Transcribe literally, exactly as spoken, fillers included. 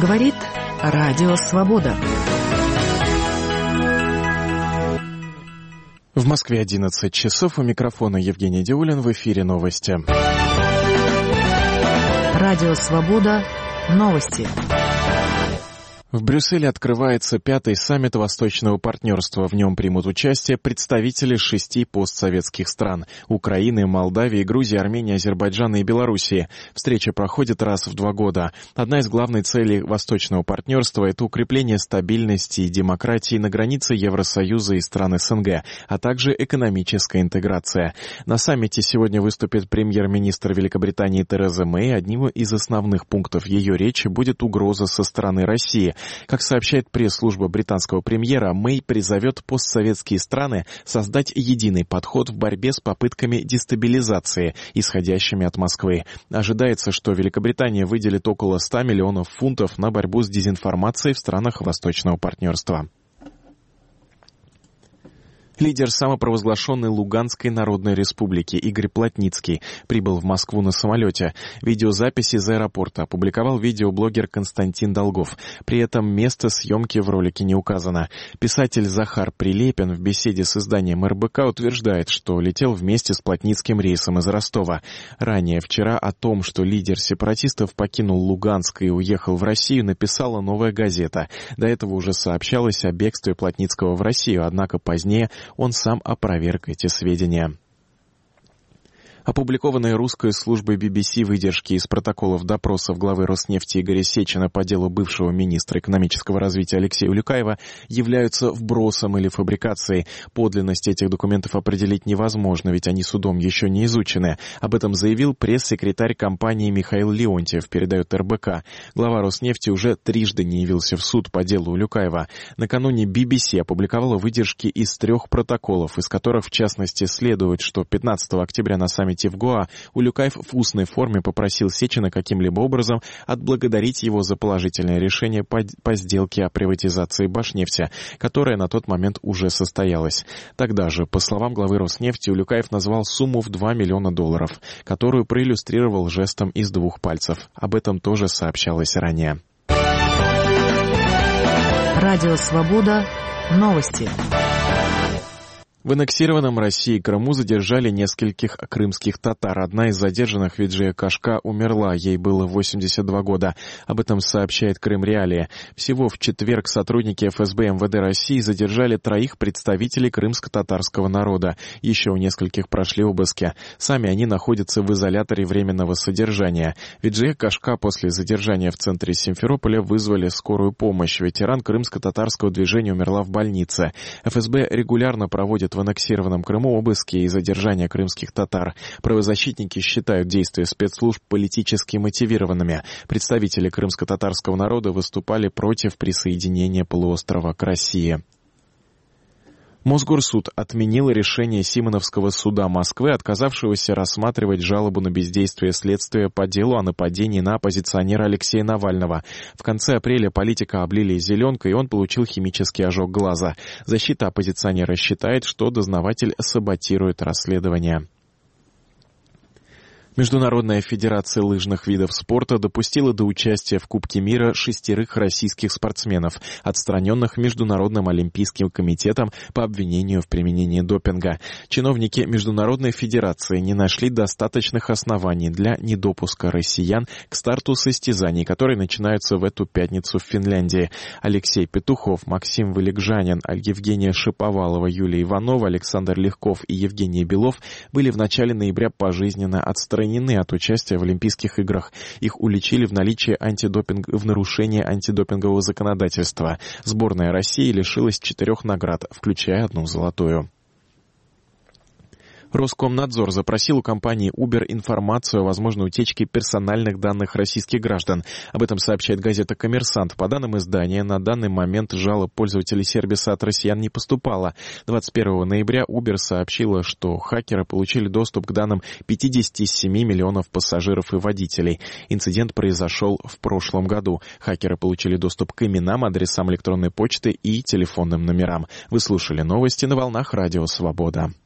Говорит Радио Свобода. В Москве одиннадцать часов. У микрофона Евгений Диулин. В эфире новости. Радио Свобода. Новости. В Брюсселе открывается пятый саммит Восточного партнерства. В нем примут участие представители шести постсоветских стран – Украины, Молдавии, Грузии, Армении, Азербайджана и Белоруссии. Встреча проходит раз в два года. Одна из главных целей Восточного партнерства – это укрепление стабильности и демократии на границе Евросоюза и стран СНГ, а также экономическая интеграция. На саммите сегодня выступит премьер-министр Великобритании Тереза Мэй. Одним из основных пунктов ее речи будет угроза со стороны России. Как сообщает пресс-служба британского премьера, Мэй призовет постсоветские страны создать единый подход в борьбе с попытками дестабилизации, исходящими от Москвы. Ожидается, что Великобритания выделит около ста миллионов фунтов на борьбу с дезинформацией в странах Восточного партнерства. Лидер самопровозглашенной Луганской Народной Республики Игорь Плотницкий прибыл в Москву на самолете. Видеозапись из аэропорта опубликовал видеоблогер Константин Долгов. При этом место съемки в ролике не указано. Писатель Захар Прилепин в беседе с изданием эр бэ ка утверждает, что летел вместе с Плотницким рейсом из Ростова. Ранее вчера о том, что лидер сепаратистов покинул Луганск и уехал в Россию, написала «Новая газета». До этого уже сообщалось о бегстве Плотницкого в Россию, однако позднее он сам опроверг эти сведения. Опубликованные русской службой би би си выдержки из протоколов допросов главы Роснефти Игоря Сечина по делу бывшего министра экономического развития Алексея Улюкаева являются вбросом или фабрикацией. Подлинность этих документов определить невозможно, ведь они судом еще не изучены. Об этом заявил пресс-секретарь компании Михаил Леонтьев, передает эр бэ ка. Глава Роснефти уже трижды не явился в суд по делу Улюкаева. Накануне би би си опубликовала выдержки из трех протоколов, из которых, в частности, следует, что пятнадцатого октября на саммите в Гоа Улюкаев в устной форме попросил Сечина каким-либо образом отблагодарить его за положительное решение по, по сделке о приватизации Башнефти, которая на тот момент уже состоялась. Тогда же, по словам главы Роснефти, Улюкаев назвал сумму в два миллиона долларов, которую проиллюстрировал жестом из двух пальцев. Об этом тоже сообщалось ранее. Радио Свобода. Новости. В аннексированном Россией Крыму задержали нескольких крымских татар. Одна из задержанных, Виджия Кашка, умерла. Ей было восемьдесят два года. Об этом сообщает Крым Реалия. Всего в четверг сотрудники эф эс бэ эм вэ дэ России задержали троих представителей крымско-татарского народа. Еще у нескольких прошли обыски. Сами они находятся в изоляторе временного содержания. Виджия Кашка после задержания в центре Симферополя вызвали скорую помощь. Ветеран крымско-татарского движения умерла в больнице. эф эс бэ регулярно проводит в аннексированном Крыму обыски и задержания крымских татар. Правозащитники считают действия спецслужб политически мотивированными. Представители крымско-татарского народа выступали против присоединения полуострова к России. Мосгорсуд отменил решение Симоновского суда Москвы, отказавшегося рассматривать жалобу на бездействие следствия по делу о нападении на оппозиционера Алексея Навального. В конце апреля политика облили зеленкой, и он получил химический ожог глаза. Защита оппозиционера считает, что дознаватель саботирует расследование. Международная федерация лыжных видов спорта допустила до участия в Кубке мира шестерых российских спортсменов, отстраненных Международным олимпийским комитетом по обвинению в применении допинга. Чиновники Международной федерации не нашли достаточных оснований для недопуска россиян к старту состязаний, которые начинаются в эту пятницу в Финляндии. Алексей Петухов, Максим Вылегжанин, Евгения Шиповалова, Юлия Иванова, Александр Легков и Евгений Белов были в начале ноября пожизненно отстранены от участия в Олимпийских играх. Их уличили в наличии антидопинг... в нарушении антидопингового законодательства. Сборная России лишилась четырех наград, включая одну золотую. Роскомнадзор запросил у компании Uber информацию о возможной утечке персональных данных российских граждан. Об этом сообщает газета «Коммерсант». По данным издания, на данный момент жалоб пользователей сервиса от россиян не поступало. двадцать первого ноября Uber сообщила, что хакеры получили доступ к данным пятидесяти семи миллионов пассажиров и водителей. Инцидент произошел в прошлом году. Хакеры получили доступ к именам, адресам электронной почты и телефонным номерам. Вы слушали новости на волнах Радио Свобода.